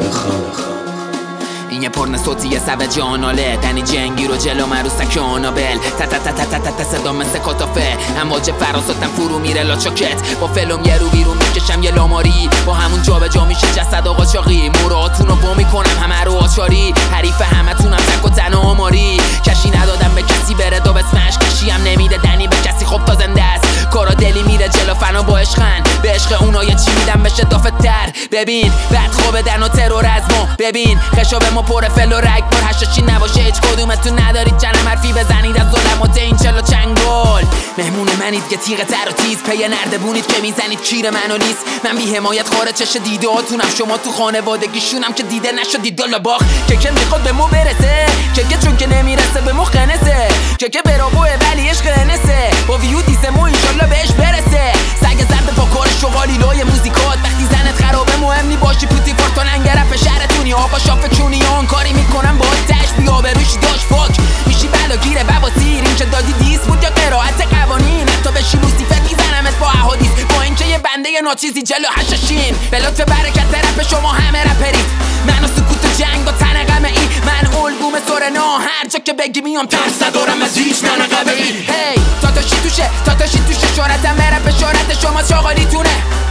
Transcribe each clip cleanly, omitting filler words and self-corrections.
این یه پرن صوتی سو جاناله دنی جنگی رو جلو من رو سکانابل تا تا تا تا تا تا صدا مثل کتافه امواج فراساتم فرو میره لاچاکت با فلم یه رو بیرون میکشم یه لاماری با همون جا به جا میشه جسد آقا چاقی مراتون رو با میکنم همه رو آچاری حریف همه تونم تک و تن آماری کشی ندادم به کسی بره دو بسمش کشی هم نمیده دنی به کسی خب تا زنده است کارا دلی میره جلو فنا با عشقن به عشق اونا یه چی میدم بشه دافتر ببین بعد خوبه دن و ترور از ما ببین خشاب ما پر فل و رگ بار هشاشی نباشه هیچ کدومتون ندارید چنم حرفی بزنید از ظلمات این چلو چنگل مهمون منید که تیغ تر و تیز پی نردبونید که میزنید کیر منو نیست من بی حمایت خارج چش دیده هاتونم شما تو خانوادگیشونم که دیده نشدید دالا باخ که میخواد به مو برسه که چون که نمیرسه به مو خنسه که برابوه ولی عشق نسه با ویو دیسمو انشالله بهش برسه سگ زرد با کار شغالی لای موزیکات وقتی زنت خرابه مهم نی باشی پوتی فارتون انگرف شهرتونی آقا شاف چونی آن کاری میکنم با تش بیا بروشی داش فاک میشی بلا گیره بواسیر این چه دادی دیس بود یا قرائت قوانین حتی بشی لوسیفر میزنمت با احادیث با اینکه یه بنده ناچیزی جلو هشاشین به لطف برکت رپ شما همه رپرید من و سکوت و جنگ و تن غمه ای من البوم سورنا هر جا که بگی میام ترس ندارم از هیچ منقبه ای هی تاتاشی توشه شهرتم رپ شهرت شما چاقالیتونه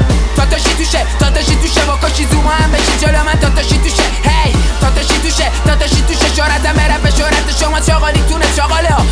تاتاشی توشه با کاشی زوما هم بشی جلو من تاتاشی توشه هی تاتاشی توشه شهرتم رپ شهرت شما چاقالیتونه چاقاله ها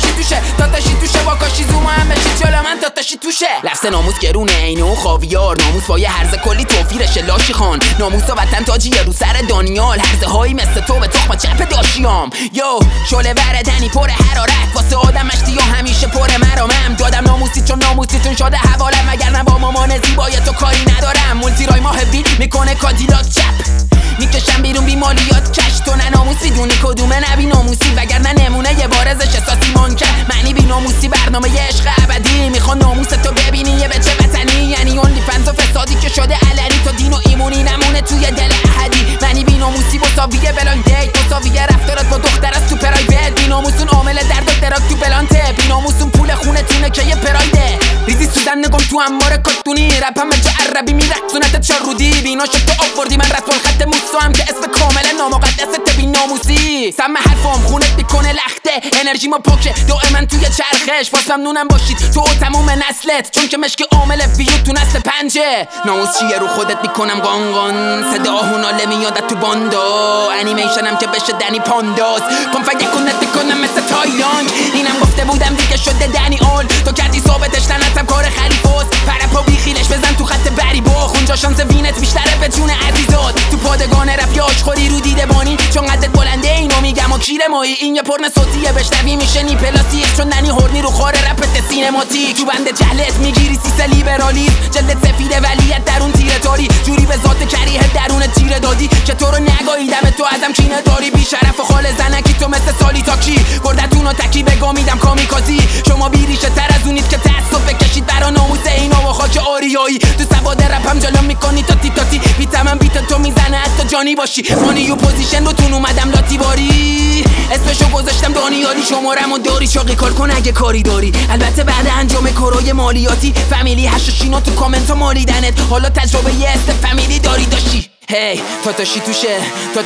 تاتاشی توشه با کاشی زوما هم بشی جلو من تاتاشی توشه لفظ ناموس گرونه عینه و خاویار ناموس با یه هرزه کلی توفیرشه لاشی خان ناموس و وطن تاجیه رو سر دانیال هرزه هایی مثل تو به تخم چپ داشیام یو شله وردنی پر حرارت واسه آدم مشتی ها همیشه پر مرامم دادم ناموسی چون ناموسیتون شده حوالم مگر نه با مامان زیبای تو کاری ندارم مولتی رای ماه بی میکنه کادیلاک چپ میکشم بیرون بی مالیات کش تو نه ناموسی دونی کدومه نبی ناموسی وگرنه نمونه یه بارزش احساسی منکر معنی بی ناموسی برنامه یه عشق ابدی میخوان ناموس تو ببینی یه بچه وطنی یعنی اونلی فنز و فسادی که شده علنی تو دین و ایمونی نمونه توی دل احدی معنی بی ناموسی مساویه بلاند دیت مساویه رفتارات با دختر از تو پرایوت بی ناموسون عامل درد و دراک تو بلانته بی ناموسون پول خونه تونه که یه پرایده ریزی سوزن نگم تو اماره کتونی رپم جا عربی میرقصونت چار رودی بینا شد تو آوردی من رسول خط موسو هم که اسم کامل نامقدست بی ناموسی سم حرفام خونت میکنه لخته انرژی ما پاکه دائما توی چرخش باز ممنونم باشید تو تموم نسلت چون که مشک عامل ویو تو نسل پنجه ناموس چیه رو خودت میکنم گانگان صدا هناله میادت تو باندا انیمیشنم که بشه دنی پانداز کن فکر کنت میکنم مثل تایلند اینم گفته بودم دیگه شده دنی اول تو کردی ثابتش لعنتم کار خلیفاست پرپا بیخیلش بزن تو خط بری با اونجا شانس وینت بیشتره به جون عزیزات تو پادگان رپ یاش خوری رو دیده بانی چون قدت بلنده اینو میگم و کیر مایی این یه پرن صوتیه بشنوی میشه نی پلاستیک چون دنی هورنی رو خور رپت سینماتیک تو بند جهلت میگیری سیس لیبرالیسم جلدت سفیده ولیت درون تیره داری جوری به ذات کریه درون تیره دادی که تو رو نگاهیدم تو ازم کینه داری بی شرف و خال زنکی تو مثل سالی تاکی بردتون و تکی بگا میدم کامیکازی شما بیریشه تر از اونید که تعصب بکشید برا ناموس اینا و خاک آریایی تو سواد رپم جلو میکنی تاتی بیتمم بیت تو میزنه حتی جانی باشی مانیو پوزیشن رو تون اومدم لاتی باری اسمشو گذاشتم دانیالی شمارمو داری چاقی کار کن اگه کاری داری البته بعد انجام کارای مالیاتی فامیلی هشاشینا تو کامنت ها مالیدنت حالا تجربه یه است فامیلی داری داشتی هی تاتاشی توشه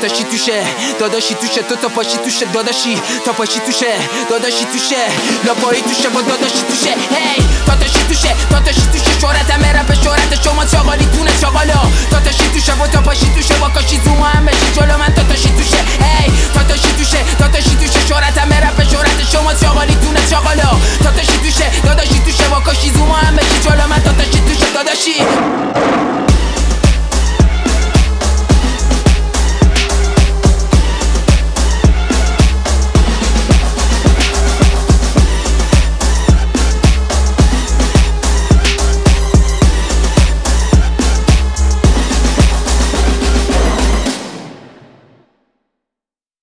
داداشی توشه تو تا پاشی توشه داداشی تا پاشی توشه داداشی توشه لاپایی توشه با داداشی توشه هی